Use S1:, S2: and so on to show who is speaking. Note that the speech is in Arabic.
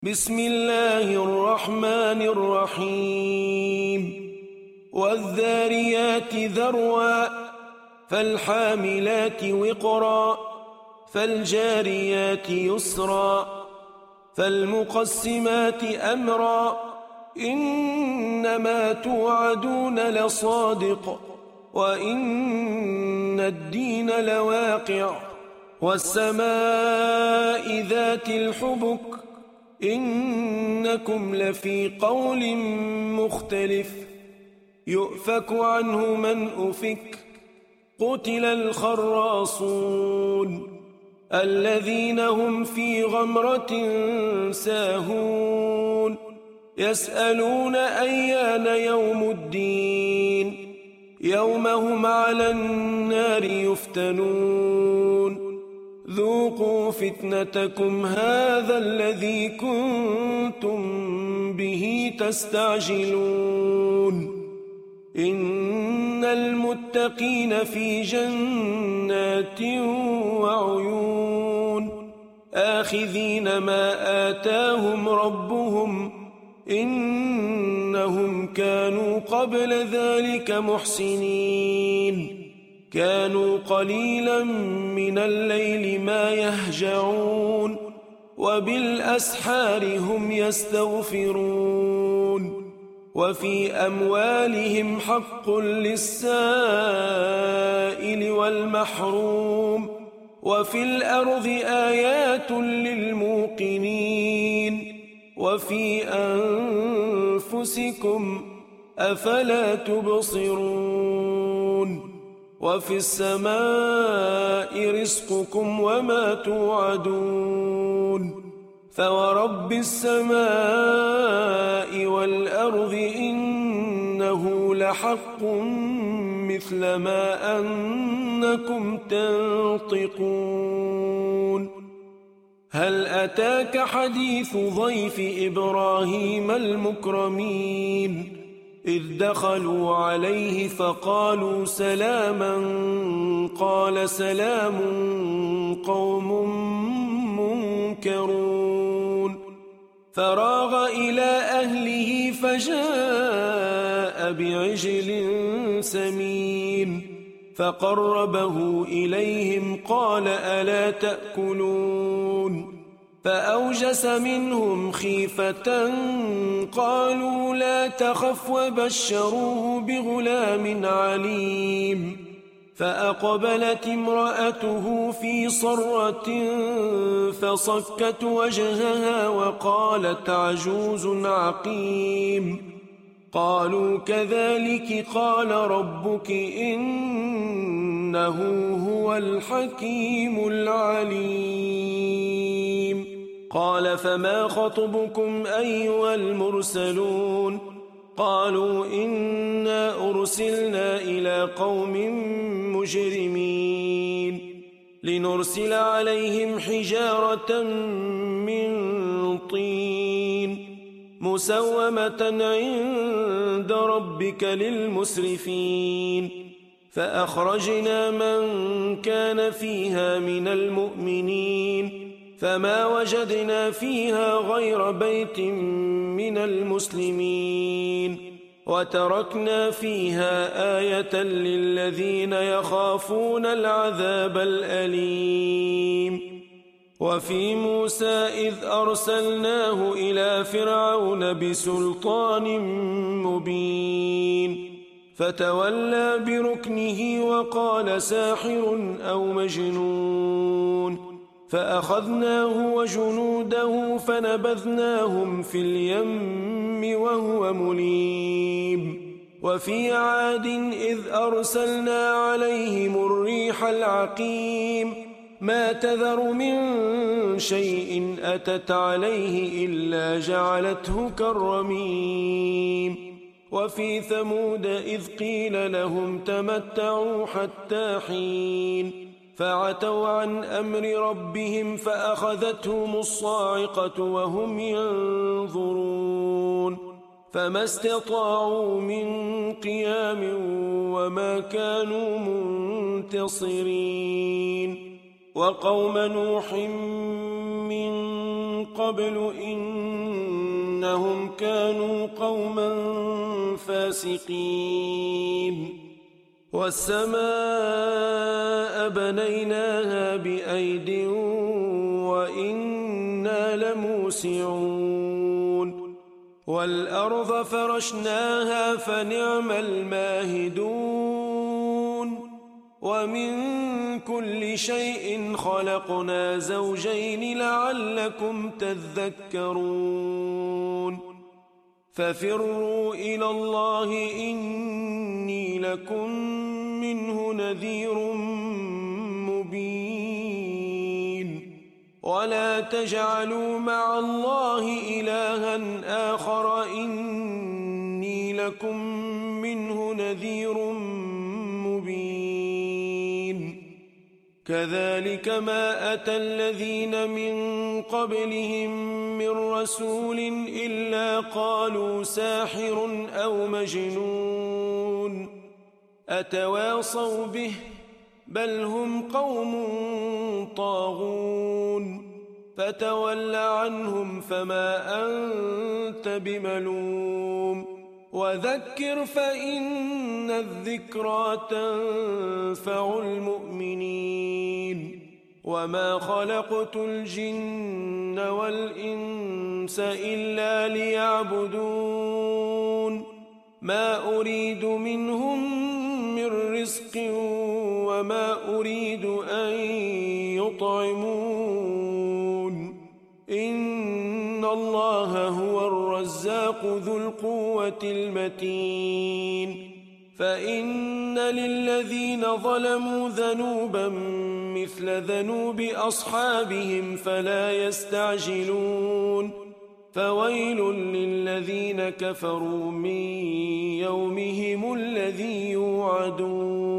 S1: بسم الله الرحمن الرحيم والذاريات ذروا فالحاملات وقرا فالجاريات يسرا فالمقسمات أمرا إنما توعدون لصادق وإن الدين لواقع والسماء ذات الحبك إنكم لفي قول مختلف يؤفك عنه من أفك قتل الخراصون الذين هم في غمرة ساهون يسألون أيان يوم الدين يوم هم على النار يفتنون ذوقوا فتنتكم هذا الذي كنتم به تستعجلون إن المتقين في جنات وعيون آخذين ما آتاهم ربهم إنهم كانوا قبل ذلك محسنين كانوا قليلا من الليل ما يهجعون وبالأسحار هم يستغفرون وفي أموالهم حق للسائل والمحروم وفي الأرض آيات للموقنين وفي أنفسكم أفلا تبصرون وفي السماء رزقكم وما توعدون فورب السماء والأرض إنه لحق مثل ما أنكم تنطقون هل أتاك حديث ضيف إبراهيم المكرمين إذ دخلوا عليه فقالوا سلاما قال سلام قوم منكرون فراغ إلى أهله فجاء بعجل سمين فقربه إليهم قال ألا تأكلون فأوجس منهم خيفة قالوا لا تخف وبشروه بغلام عليم فأقبلت امرأته في صرة فصكت وجهها وقالت عجوز عقيم قالوا كذلك قال ربك إنه هو الحكيم العليم قال فما خطبكم أيها المرسلون قالوا إنا أرسلنا إلى قوم مجرمين لنرسل عليهم حجارة من طين مسومة عند ربك للمسرفين فأخرجنا من كان فيها من المؤمنين فما وجدنا فيها غير بيت من المسلمين وتركنا فيها آية للذين يخافون العذاب الأليم وفي موسى إذ أرسلناه إلى فرعون بسلطان مبين فتولى بركنه وقال ساحر أو مجنون فأخذناه وجنوده فنبذناهم في اليم وهو مليم وفي عاد إذ أرسلنا عليهم الريح العقيم ما تذر من شيء أتت عليه إلا جعلته كالرميم وفي ثمود إذ قيل لهم تمتعوا حتى حين فعتوا عن أمر ربهم فأخذتهم الصاعقة وهم ينظرون فما استطاعوا من قيام وما كانوا منتصرين وقوم نوح من قبل إنهم كانوا قوما فاسقين والسماء بنيناها بأيد وإنا لموسعون والأرض فرشناها فنعم الماهدون ومن كل شيء خلقنا زوجين لعلكم تذكرون ففروا إلى الله إني لكم منه نذير مبين ولا تجعلوا مع الله إلها آخر إني لكم منه نذير مبين كذلك ما أتى الذين من قبلهم من رسول إلا قالوا ساحر أو مجنون أتواصوا به بل هم قوم طاغون فتول عنهم فما أنت بملوم وذكر فإن الذكرى تنفع المؤمنين وما خلقت الجن والإنس إلا ليعبدون ما أريد منهم من رزق وما أريد أن يطعمون إن الله هو الرزاق ذو القوة المتين فإن للذين ظلموا ذنوبا مثل ذنوب أصحابهم فلا يستعجلون فويل للذين كفروا من يومهم الذي يوعدون